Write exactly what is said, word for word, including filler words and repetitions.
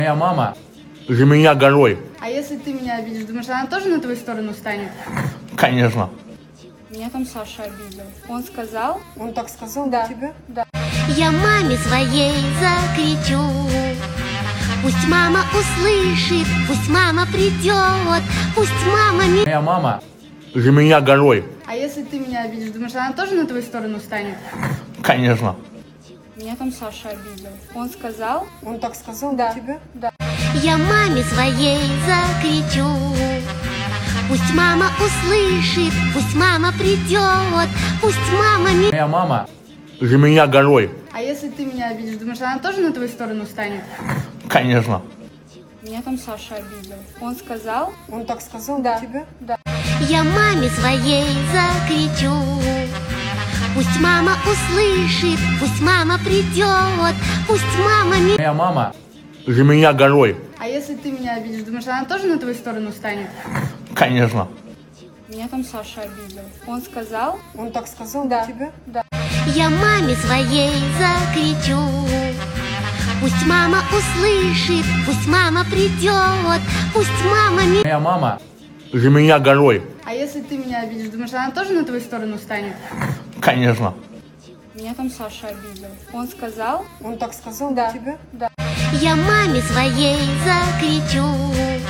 Моя мама же меня горой. А если ты меня обидишь, думаешь, она тоже на твою сторону станет? Конечно. Меня там Саша обидел. Он сказал... Он так сказал Да. на тебя? Да. Я маме своей закричу, пусть мама услышит, пусть мама придет, пусть мама не... Моя мама же меня горой. А если ты меня обидишь, думаешь, она тоже на твою сторону станет? Конечно. Меня там Саша обидел. Он сказал... Он так сказал Да. на тебя? Да. Я маме своей закричу, пусть мама услышит, пусть мама придет, пусть мама не... Моя мама же меня горой. А если ты меня обидишь, думаешь, она тоже на твою сторону станет? Конечно. Меня там Саша обидел. Он сказал... Он так сказал Да. на тебя? Да. Я маме своей закричу, пусть мама услышит, пусть мама придет, пусть мама не... Моя мама же меня горой. А если ты меня обидишь, думаешь, она тоже на твою сторону станет? Конечно. Меня там Саша обидел. Он сказал... Он так сказал Да. на тебя? Да. Я маме своей закричу, пусть мама услышит, пусть мама придет, пусть мама не... Моя мама же меня горой. А если ты меня обидишь, думаешь, она тоже на твою сторону станет? Конечно. Меня там Саша обидел. Он сказал... Он так сказал Да. на тебя? Да. Я маме своей закричу,